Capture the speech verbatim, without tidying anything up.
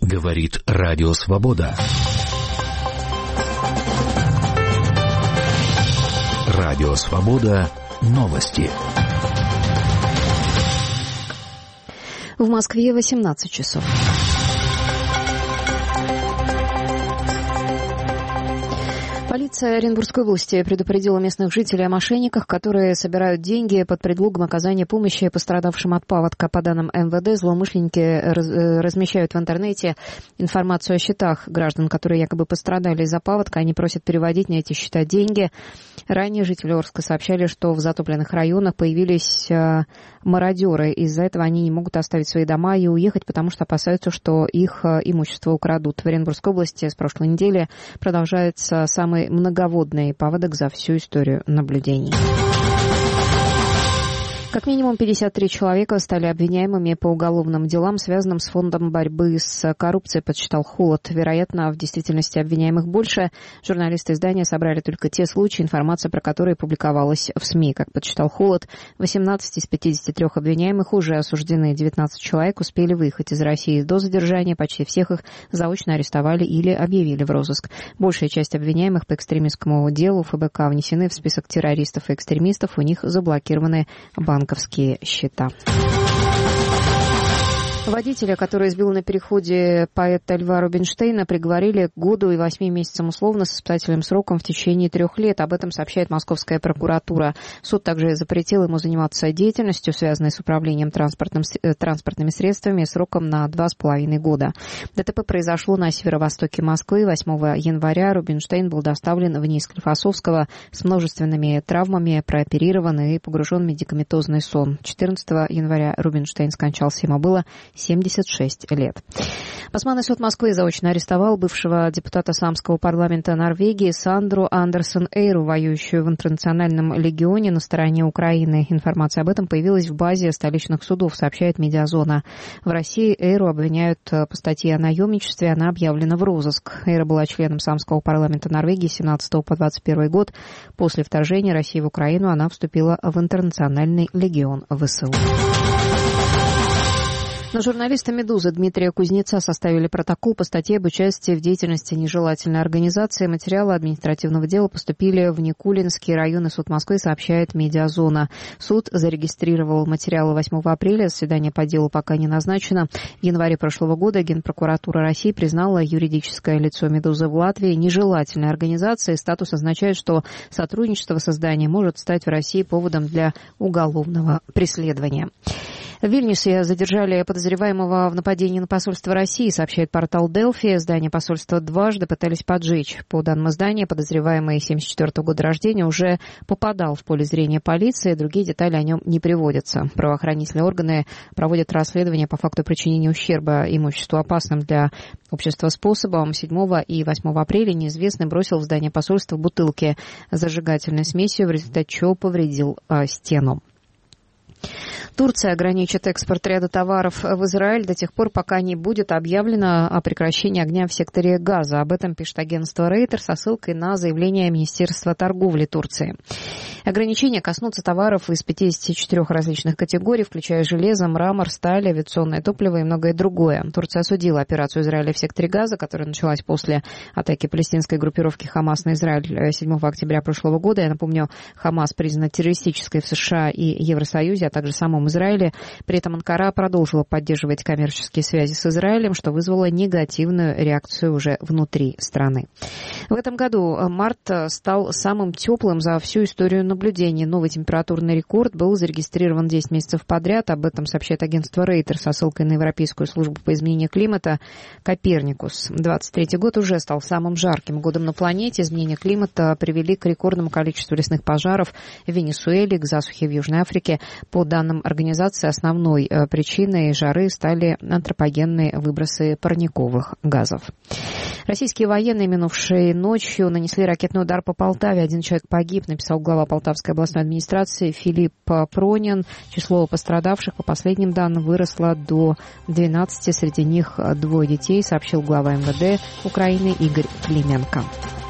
Говорит Радио Свобода. Радио Свобода. Новости. В Москве восемнадцать часов. Полиция Оренбургской области предупредила местных жителей о мошенниках, которые собирают деньги под предлогом оказания помощи пострадавшим от паводка. По данным эм вэ дэ, злоумышленники размещают в интернете информацию о счетах граждан, которые якобы пострадали из-за паводка. Они просят переводить на эти счета деньги. Ранее жители Орска сообщали, что в затопленных районах появились мародеры. Из-за этого они не могут оставить свои дома и уехать, потому что опасаются, что их имущество украдут. В Оренбургской области с прошлой недели продолжается самый многоводный паводок за всю историю наблюдений. Как минимум пятьдесят три человека стали обвиняемыми по уголовным делам, связанным с фондом борьбы с коррупцией, подсчитал Холод. Вероятно, в действительности обвиняемых больше. Журналисты издания собрали только те случаи, информация про которые публиковалась в СМИ. Как подсчитал Холод, восемнадцать из пятидесяти трёх обвиняемых уже осуждены. девятнадцать человек успели выехать из России до задержания. Почти всех их заочно арестовали или объявили в розыск. Большая часть обвиняемых по экстремистскому делу эф бэ ка внесены в список террористов и экстремистов. У них заблокированы банки. Банковские счета. Водителя, который избил на переходе поэта Льва Рубинштейна, приговорили к году и восьми месяцам условно с испытательным сроком в течение трех лет. Об этом сообщает Московская прокуратура. Суд также запретил ему заниматься деятельностью, связанной с управлением транспортным, транспортными средствами, сроком на два с половиной года. ДТП произошло на северо-востоке Москвы. восьмого января Рубинштейн был доставлен в НИИ Склифосовского с множественными травмами, прооперирован и погружен в медикаментозный сон. четырнадцатого января Рубинштейн скончался, ему было семьдесят шесть лет. Басманный суд Москвы заочно арестовал бывшего депутата Самского парламента Норвегии Сандру Андерсон Эйру, воюющую в интернациональном легионе на стороне Украины. Информация об этом появилась в базе столичных судов, сообщает Медиазона. В России Эйру обвиняют по статье о наемничестве, она объявлена в розыск. Эйра была членом Самского парламента Норвегии с семнадцатого по двадцать первый год. После вторжения России в Украину она вступила в интернациональный легион вэ эс эл. На журналиста «Медузы» Дмитрия Кузнеца составили протокол по статье об участии в деятельности нежелательной организации. Материалы административного дела поступили в Никулинский районный суд Москвы, сообщает Медиазона. Суд зарегистрировал материалы восьмого апреля. Заседание по делу пока не назначено. В январе прошлого года Генпрокуратура России признала юридическое лицо «Медузы» в Латвии нежелательной организацией. Статус означает, что сотрудничество с изданием может стать в России поводом для уголовного преследования. В Вильнюсе задержали подозреваемого в нападении на посольство России, сообщает портал Делфи. Здание посольства дважды пытались поджечь. По данным издания, подозреваемый семьдесят четвёртого года рождения уже попадал в поле зрения полиции. Другие детали о нем не приводятся. Правоохранительные органы проводят расследование по факту причинения ущерба имуществу опасным для общества способом. седьмого и восьмого апреля неизвестный бросил в здание посольства бутылки с зажигательной смесью, в результате чего повредил э, стену. Турция ограничит экспорт ряда товаров в Израиль до тех пор, пока не будет объявлено о прекращении огня в секторе Газа. Об этом пишет агентство Рейтер со ссылкой на заявление Министерства торговли Турции. Ограничения коснутся товаров из пятидесяти четырёх различных категорий, включая железо, мрамор, сталь, авиационное топливо и многое другое. Турция осудила операцию Израиля в секторе Газа, которая началась после атаки палестинской группировки «Хамас» на Израиль седьмого октября прошлого года. Я напомню, «Хамас» признана террористической в США и Евросоюзе, а также в самом Израиле. При этом Анкара продолжила поддерживать коммерческие связи с Израилем, что вызвало негативную реакцию уже внутри страны. В этом году март стал самым теплым за всю историю наблюдений. Новый температурный рекорд был зарегистрирован десять месяцев подряд. Об этом сообщает агентство Рейтер со ссылкой на Европейскую службу по изменению климата Коперникус. двадцать третий год уже стал самым жарким годом на планете. Изменения климата привели к рекордному количеству лесных пожаров в Венесуэле, к засухе в Южной Африке. По данным организации, основной причиной жары стали антропогенные выбросы парниковых газов. Российские военные минувшей ночью нанесли ракетный удар по Полтаве. Один человек погиб, написал глава Полтавской областной администрации Филипп Пронин. Число пострадавших, по последним данным, выросло до двенадцати. Среди них двое детей, сообщил глава эм вэ дэ Украины Игорь Клименко.